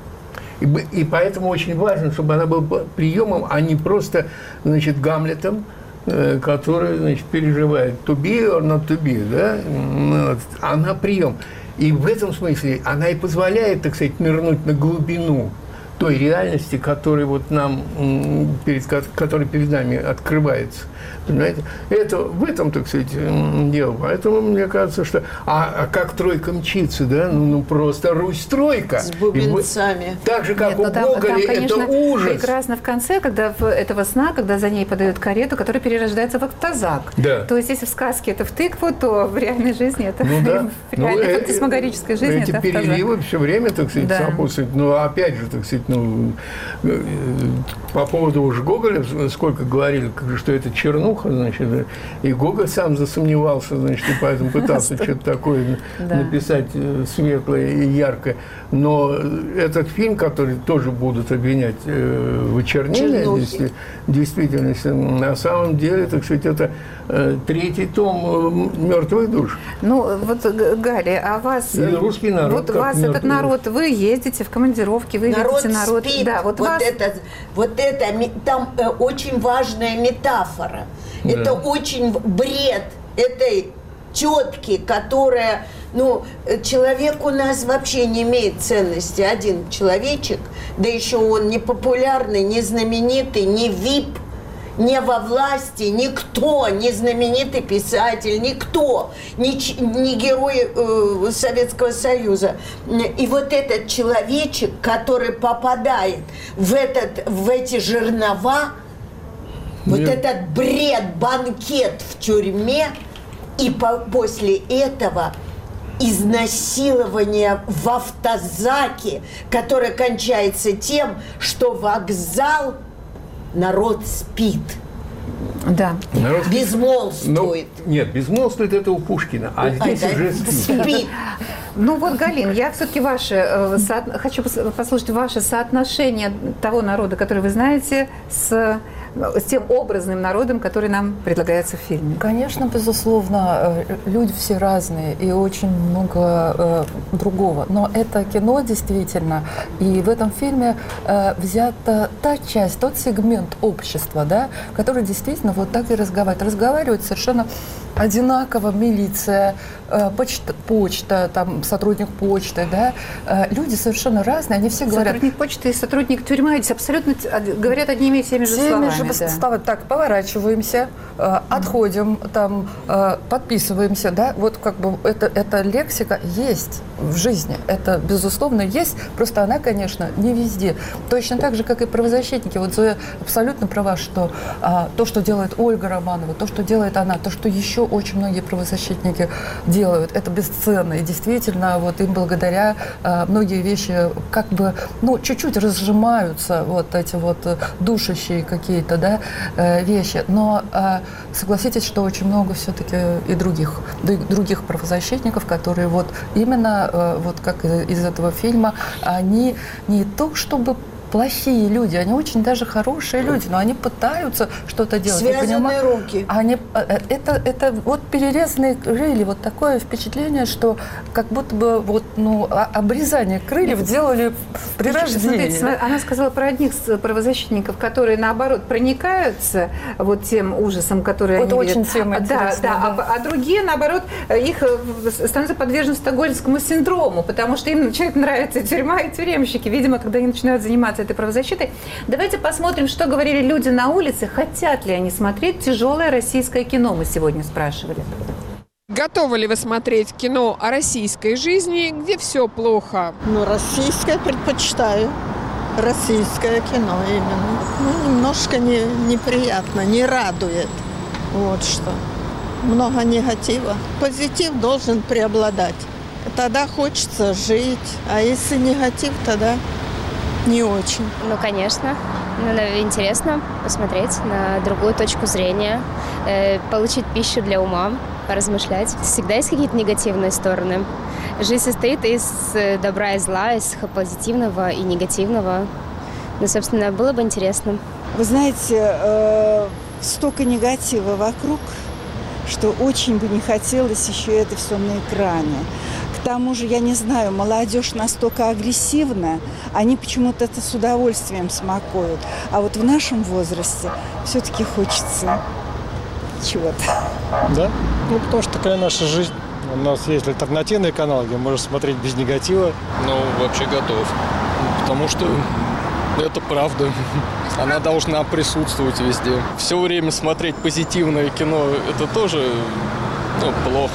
И поэтому очень важно, чтобы она была приемом, а не просто, значит, Гамлетом, который, значит, переживает to be or not to be, да? Вот. Она прием. И в этом смысле она и позволяет, так сказать, нырнуть на глубину той реальности, которая вот нам, которая перед нами открывается. Понимаете? Это в этом, так сказать, дело. Поэтому мне кажется, что... А как тройка мчится, да? Ну просто Русь-тройка. С бубенцами. Так же, как у Гоголя, это ужас. Прекрасно в конце, когда этого сна, когда за ней подают карету, которая перерождается в автозак. Да. То есть, если в сказке это в тыкву, то в реальной жизни это... в реальной фантасмагорической жизни это автозак. Эти переливы все время, так сказать, сопутствуют. Но опять же, так сказать, По поводу уж Гоголя, сколько говорили, что это чернуха, значит, и Гоголь сам засомневался, значит, и поэтому пытался что-то такое написать светлое и яркое. Но этот фильм, который тоже будут обвинять в очернении действительности, на самом деле, так сказать, это третий том «Мертвых душ». Ну, вот, Галя, а вас... И русский народ. Вот вас этот народ, вы ездите в командировки, вы видите народ. Спит. Да, вот вас... это, там очень важная метафора. Да. Это очень бред этой тетки, которая... Ну, человек у нас вообще не имеет ценности. Один человечек, да еще он не популярный, не знаменитый, не вип, не во власти, никто, не знаменитый писатель, никто, не герой Советского Союза. И вот этот человечек, который попадает в эти жернова, вот этот бред, банкет в тюрьме, и после этого изнасилование в автозаке, которое кончается тем, что вокзал народ спит. Да. Народ безмолвствует. Нет, безмолвствует это у Пушкина, а здесь уже спит. Ну вот, Галин, я все-таки хочу послушать ваше соотношение того народа, который вы знаете, с тем образным народом, который нам предлагается в фильме. Конечно, безусловно, люди все разные и очень много другого. Но это кино действительно, и в этом фильме взята та часть, тот сегмент общества, да, который действительно вот так и разговаривает. Разговаривают совершенно одинаково милиция, почта, там, сотрудник почты, да, люди совершенно разные, они все говорят... Сотрудник почты и сотрудник тюрьмы абсолютно говорят одними и теми же словами. Да. Так, поворачиваемся, отходим, там, подписываемся, да, вот как бы эта лексика есть в жизни, это, безусловно, есть, просто она, конечно, не везде. Точно так же, как и правозащитники. Вот Зоя абсолютно права, что то, что делает Ольга Романова, то, что делает она, то, что еще очень многие правозащитники делают, это бесценно. И действительно, вот им благодаря многие вещи как бы, ну, чуть-чуть разжимаются вот эти вот душащие какие-то, да, вещи. Но согласитесь, что очень много все-таки и других правозащитников, которые вот именно, вот как из этого фильма, они не то чтобы плохие люди, они очень даже хорошие люди, но они пытаются что-то делать. Связанные руки. Это вот перерезанные крылья, вот такое впечатление, что как будто бы вот, ну, обрезание крыльев делали при рождении. Смотрите, она сказала про одних правозащитников, которые, наоборот, проникаются вот тем ужасом, который вот они очень видят. тема интересная. А другие, наоборот, их становятся подвержены стокгольмскому синдрому, потому что им начинает нравиться тюрьма и тюремщики, видимо, когда они начинают заниматься этой правозащитой. Давайте посмотрим, что говорили люди на улице, хотят ли они смотреть тяжелое российское кино, мы сегодня спрашивали. Готовы ли вы смотреть кино о российской жизни, где все плохо? Ну, российское предпочитаю. Российское кино именно. Ну, немножко неприятно, не радует. Вот что. Много негатива. Позитив должен преобладать. Тогда хочется жить. А если негатив, тогда не очень. Ну, конечно. Интересно посмотреть на другую точку зрения, получить пищу для ума, поразмышлять. Всегда есть какие-то негативные стороны. Жизнь состоит из добра и зла, из позитивного и негативного. Ну, собственно, было бы интересно. Вы знаете, столько негатива вокруг, что очень бы не хотелось еще это все на экране. К тому же, я не знаю, молодежь настолько агрессивна, они почему-то это с удовольствием смакуют. А вот в нашем возрасте все-таки хочется чего-то. Да? Ну, потому что такая наша жизнь. У нас есть альтернативный канал, где можно смотреть без негатива. Ну, вообще готов. Потому что это правда. Она должна присутствовать везде. Все время смотреть позитивное кино – это тоже плохо.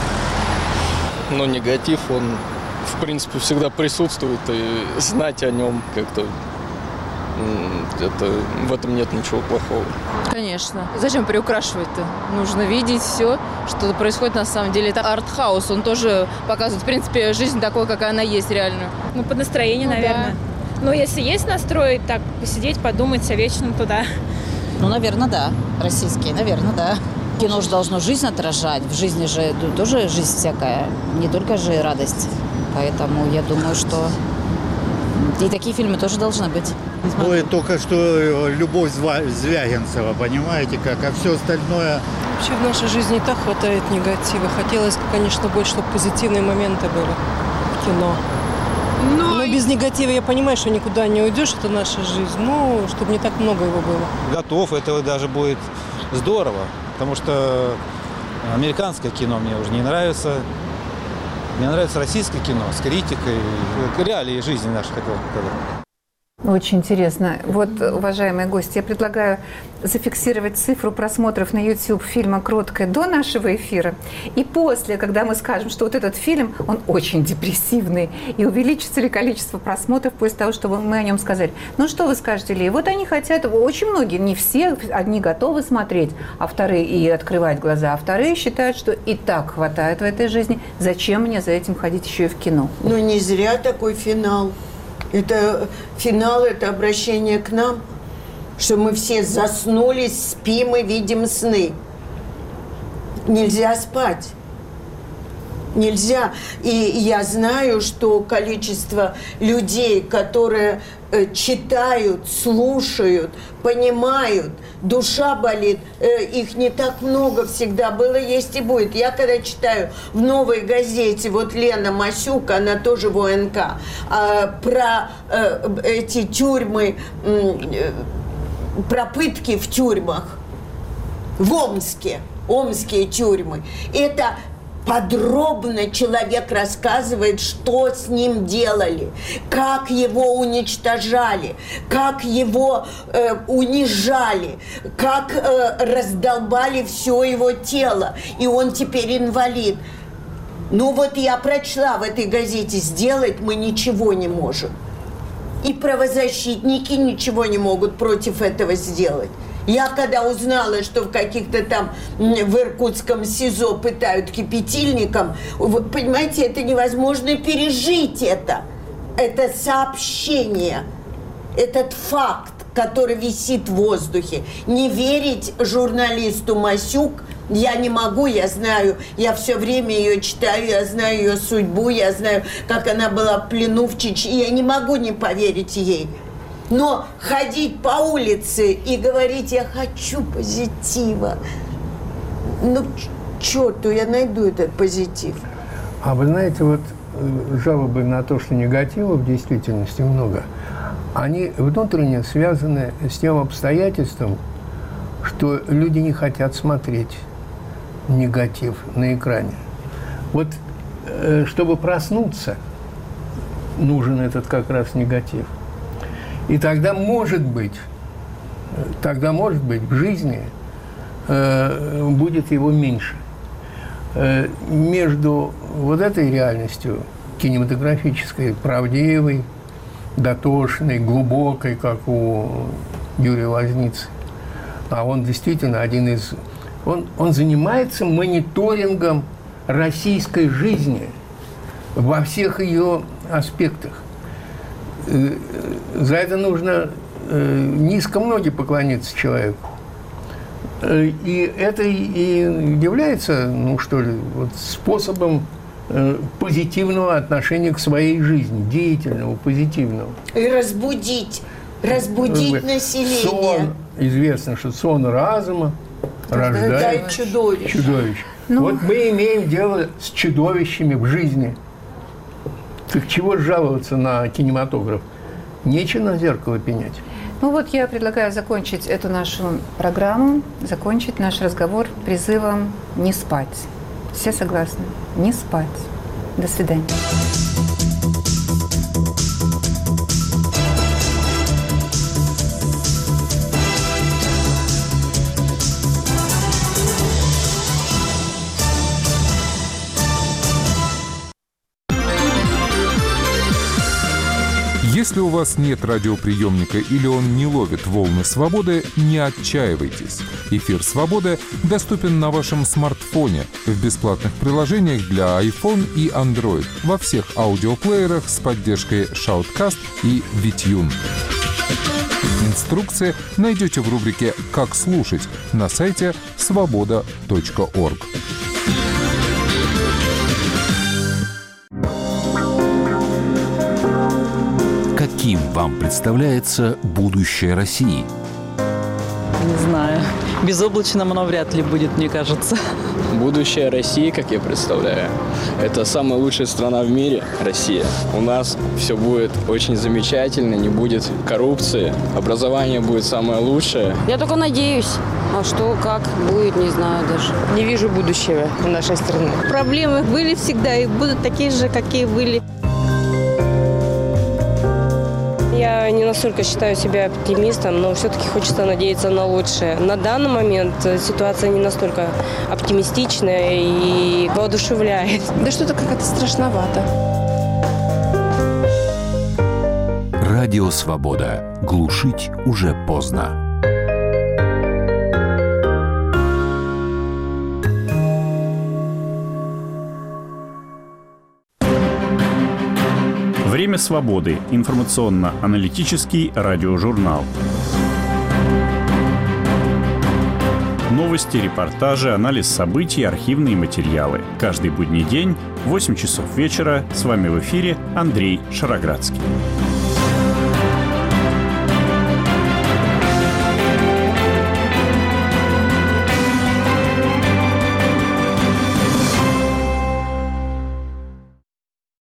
Но негатив, он, в принципе, всегда присутствует. И знать о нем как-то, в этом нет ничего плохого. Конечно. Зачем приукрашивать-то? Нужно видеть все, что происходит на самом деле. Это артхаус, он тоже показывает, в принципе, жизнь такой, какая она есть реально. Ну, под настроение, наверное. Да. Но если есть настрой, так, посидеть, подумать о вечном, то да. Ну, наверное, да. Российские, наверное, да. Кино же должно жизнь отражать. В жизни же тоже жизнь всякая. Не только же и радость. Поэтому я думаю, что и такие фильмы тоже должны быть. Ну, только что любовь Звягинцева, понимаете как? А все остальное... Вообще в нашей жизни и так хватает негатива. Хотелось, конечно, больше, чтобы позитивные моменты были в кино. Но без негатива я понимаю, что никуда не уйдешь, это наша жизнь. Ну, чтобы не так много его было. Готов, это даже будет здорово, потому что американское кино мне уже не нравится. Мне нравится российское кино с критикой, реалии жизни наших. Очень интересно. Вот, уважаемые гости, я предлагаю зафиксировать цифру просмотров на YouTube фильма «Кроткая» до нашего эфира. И после, когда мы скажем, что вот этот фильм, он очень депрессивный, и увеличится ли количество просмотров после того, что мы о нем сказали. Ну, что вы скажете, Лия? Вот они хотят, очень многие, не все, одни готовы смотреть, а вторые и открывать глаза, а вторые считают, что и так хватает в этой жизни. Зачем мне за этим ходить еще и в кино? Ну, не зря такой финал. Это финал, это обращение к нам, что мы все заснули, спим и видим сны. Нельзя спать. Нельзя. И я знаю, что количество людей, которые читают, слушают, понимают, душа болит, их не так много всегда было, есть и будет. Я когда читаю в «Новой газете», вот Лена Масюк, она тоже в ОНК, про эти тюрьмы, про пытки в тюрьмах, в Омске, омские тюрьмы, это подробно человек рассказывает, что с ним делали, как его уничтожали, как его унижали, как раздолбали все его тело, и он теперь инвалид. Ну вот я прочла в этой газете, сделать мы ничего не можем. И правозащитники ничего не могут против этого сделать. Я когда узнала, что в каких-то там в Иркутском СИЗО пытают кипятильником, вы понимаете, это невозможно пережить это. Это сообщение, этот факт, который висит в воздухе. Не верить журналисту Масюк я не могу, я знаю, я все время ее читаю, я знаю ее судьбу, я знаю, как она была в плену в Чечне, я не могу не поверить ей. Но ходить по улице и говорить, я хочу позитива, ну, к черту, я найду этот позитив. А вы знаете, вот жалобы на то, что негатива в действительности много, они внутренне связаны с тем обстоятельством, что люди не хотят смотреть негатив на экране. Вот чтобы проснуться, нужен этот как раз негатив. И тогда, может быть, в жизни будет его меньше. Между вот этой реальностью кинематографической, правдивой, дотошной, глубокой, как у Юрия Лозницы, а он действительно один из... Он занимается мониторингом российской жизни во всех ее аспектах. За это нужно низко ноги поклониться человеку. И это и является, ну что ли, вот способом позитивного отношения к своей жизни, деятельного, позитивного. И разбудить население. Сон, известно, что сон разума рождает чудовищ. Ну... Вот мы имеем дело с чудовищами в жизни. Так чего жаловаться на кинематограф? Нечего на зеркало пенять. Ну вот я предлагаю закончить эту нашу программу, закончить наш разговор призывом не спать. Все согласны? Не спать. До свидания. Если у вас нет радиоприемника или он не ловит волны свободы, не отчаивайтесь. Эфир «Свободы» доступен на вашем смартфоне в бесплатных приложениях для iPhone и Android во всех аудиоплеерах с поддержкой Shoutcast и VTune. Инструкции найдете в рубрике «Как слушать» на сайте svoboda.org. Каким вам представляется будущее России? Не знаю. Безоблачным оно вряд ли будет, мне кажется. Будущее России, как я представляю, это самая лучшая страна в мире, Россия. У нас все будет очень замечательно, не будет коррупции, образование будет самое лучшее. Я только надеюсь. А что, как будет, не знаю даже. Не вижу будущего у нашей страны. Проблемы были всегда и будут такие же, какие были. Я не настолько считаю себя оптимистом, но все-таки хочется надеяться на лучшее. На данный момент ситуация не настолько оптимистичная и воодушевляет. Да что-то как-то страшновато. Радио «Свобода». Глушить уже поздно. Время свободы. Информационно-аналитический радиожурнал. Новости, репортажи, анализ событий, архивные материалы. Каждый будний день в 8 часов вечера. С вами в эфире Андрей Шароградский.